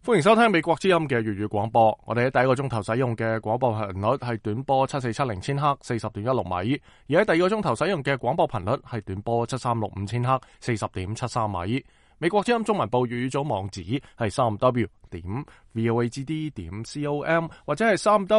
歡迎收聽美國之音嘅粵語廣播。我哋喺第一個鐘頭使用嘅廣播頻率係短波7470千赫40.16米，而喺第二個鐘頭使用嘅廣播頻率係短波7365千赫40.73米。美國之音中文部粵語組網址係 3w.voagd.com 或者係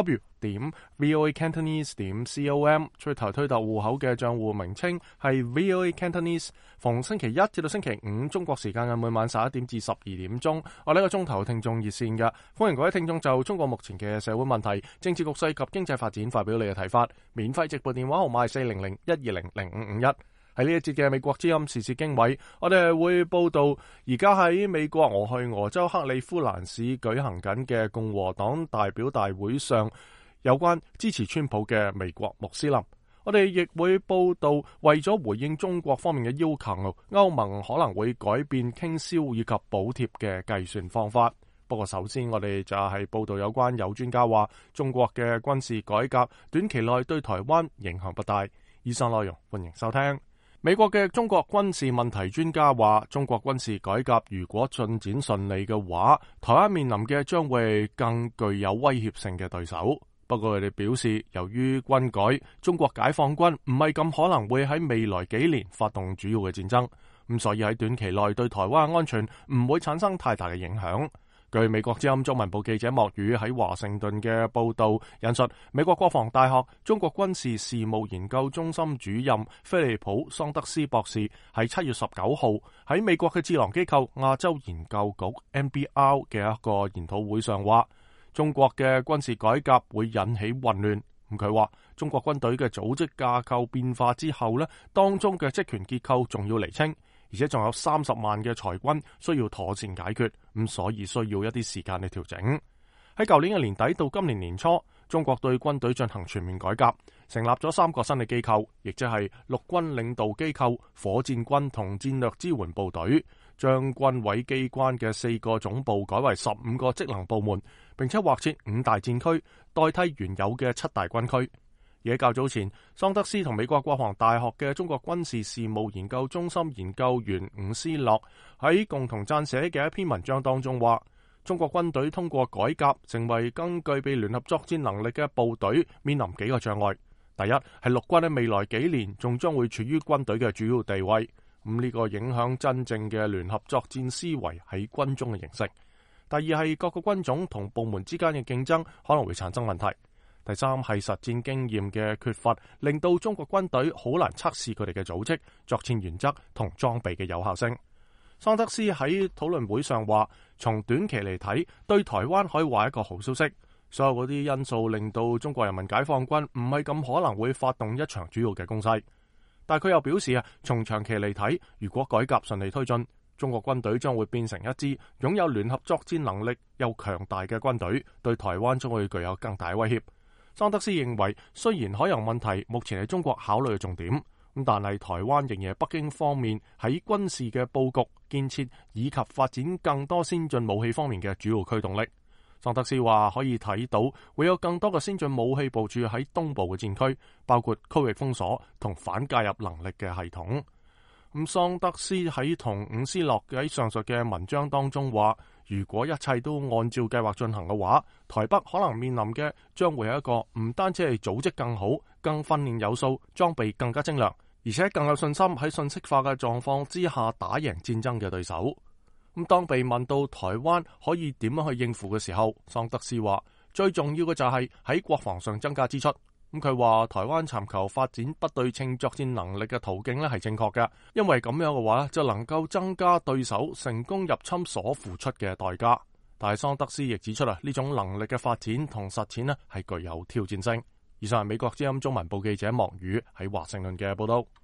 3w.voacantonese.com。最頭推特戶口嘅賬戶名稱係 VOA Cantonese。逢星期一至到星期五中國時間嘅每晚11點至12點鐘，我呢個鐘頭聽眾熱線嘅，歡迎各位聽眾就中國目前嘅社會問題、政治局勢及經濟發展發表你嘅睇法。免費直播電話號碼係400-120-0551。喺呢一節嘅美國之音時事經緯，我哋會報道而家喺美國俄亥俄州克里夫蘭市舉行緊嘅共和黨代表大會上有關支持川普嘅美國穆斯林。我哋亦會報道為咗回應中國方面嘅要求，歐盟可能會改變傾銷以及補貼嘅計算方法。不過首先我哋就係報道有關有專家話中國嘅軍事改革短期內對台灣影響不大。以上內容歡迎收聽。美國嘅中國軍事問題專家話，中國軍事改革如果進展順利嘅話，台灣面臨嘅將會更具有威脅性嘅對手。不過佢哋表示，由於軍改，中國解放軍唔係咁可能會喺未來幾年發動主要嘅戰爭，咁所以喺短期內對台灣嘅安全唔會產生太大嘅影響。據美國之音中文部記者莫宇喺華盛頓嘅報道引述，美國國防大學中國軍事事務研究中心主任菲利普桑德斯博士喺7月19號喺美國嘅智囊機構亞洲研究局 NBR 嘅一個研討會上話，中國嘅軍事改革會引起混亂。佢話中國軍隊嘅組織架構變化之後呢，當中嘅職權結構仲要釐清，而且仲有30萬嘅裁軍需要妥善解決，咁所以需要一啲時間去調整。喺舊年嘅年底到今年年初，中國對軍隊進行全面改革，成立咗3個新嘅機構，亦即係陸軍領導機構、火箭軍同戰略支援部隊，將軍委機關嘅4個總部改為15個職能部門，並且劃設5大戰區，代替原有嘅7大軍區。而喺較早前，桑德斯同美國國防大學嘅中國軍事事務研究中心研究員伍斯洛喺共同撰寫嘅一篇文章當中話，中國軍隊通過改革成為更具備聯合作戰能力嘅部隊，面臨幾個障礙。第一係陸軍喺未來幾年仲將會處於軍隊嘅主要地位，呢個影響真正嘅聯合作戰思維喺軍中嘅形式。第二係各個軍種同部門之間嘅競爭可能會產生問題。第三係實戰經驗嘅缺乏，令到中國軍隊好難測試佢哋嘅組織、作戰原則同裝備嘅有效性。桑德斯喺討論會上話，從短期嚟睇，對台灣可以話一個好消息。所有嗰啲因素令到中國人民解放軍唔係咁可能會發動一場主要嘅攻勢。但佢又表示從長期嚟睇，如果改革順利推進，中國軍隊將會變成一支擁有聯合作戰能力又強大嘅軍隊，對台灣將會具有更大威脅。桑德斯認為，雖然海洋問題目前係中國考慮嘅重點，但係台灣仍然係北京方面喺軍事嘅佈局、建設以及發展更多先進武器方面嘅主要驅動力。桑德斯話可以睇到會有更多嘅先進武器部署喺東部嘅戰區，包括區域封鎖同反介入能力嘅系統。桑德斯喺同伍斯洛喺上述嘅文章當中話，如果一切都按照計劃進行嘅話，台北可能面臨嘅將會係一個唔單止係組織更好、更訓練有素、裝備更加精良，而且更有信心喺信息化嘅狀況之下打贏戰爭嘅對手。當被問到台灣可以點樣去應付嘅時候，桑德斯話最重要嘅就係喺國防上增加支出。佢話台灣尋求發展不對稱作戰能力嘅途徑係正確嘅，因為咁樣嘅話就能夠增加對手成功入侵所付出嘅代價。但係桑德斯亦指出呢種能力嘅發展同實踐係具有挑戰性。以上係美國之音中文部記者莫宇喺華盛頓嘅報道。